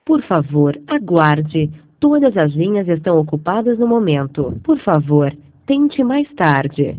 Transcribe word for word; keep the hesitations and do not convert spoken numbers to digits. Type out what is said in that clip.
Por favor, aguarde. Todas as linhas estão ocupadas no momento. Por favor, tente mais tarde.